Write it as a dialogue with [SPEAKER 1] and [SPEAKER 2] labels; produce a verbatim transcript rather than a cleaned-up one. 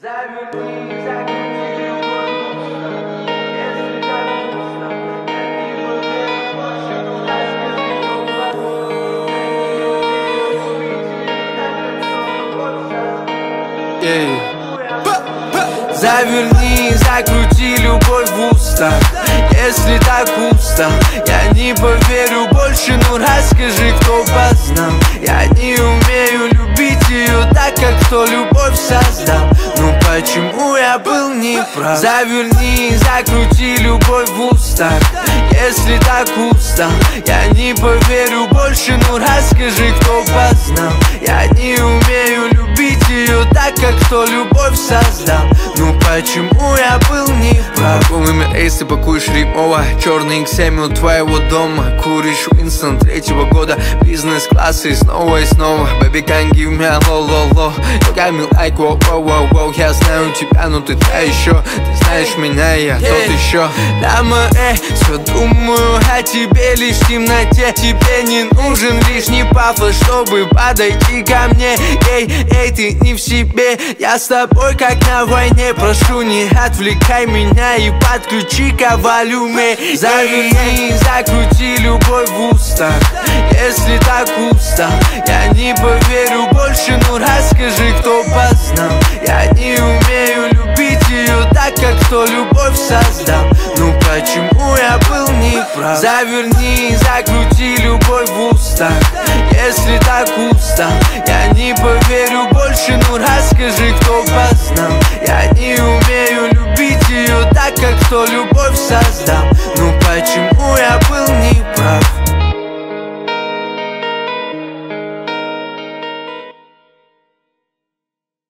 [SPEAKER 1] Заверни, закрути любовь уста. Если так пусто, я не поверю больше, ну расскажи, кто плохой. Я не умею любить ее так, как солнце. Заверни, закрути любовь в уста. Если так пусто, я не поверю больше, ну расскажи, кто познал. Я не умею любить ее так, как кто любовь создал. Ну почему я был неправ? Заверни, закрути любовь в уста. Если так пусто, я не поверю больше, ну расскажи, кто познал. Я не умею любить ее так, как кто любовь создал. Ну почему я был неправ?
[SPEAKER 2] Полный эйс, ты пакуешь римово. Черный икс семь у твоего дома. Куришь Уинстон третьего года. Бизнес-класс и снова и снова. Baby, can't give me a low-low-low. You got me like wow-wow-wow. Я знаю тебя, но ты та еще. Ты знаешь меня, я тот еще.
[SPEAKER 1] Дама, эй, все думаю о тебе лишь в темноте. Тебе не нужен лишний пафос, чтобы подойти ко мне. Эй, эй, ты не в себе. Я с тобой как на войне. Прошу, не отвлекай меня и подключи ко волюме. Заверни, закрути любовь в уста. Если так пусто, я не поверю больше, ну расскажи, кто познал. Я не умею любить ее так, как кто любовь создал. Ну почему я был неправ? Заверни, закрути любовь в уста. Если так пусто, я не поверю больше, ну расскажи, кто познал. Я не умею любить ее так, как кто любовь создал.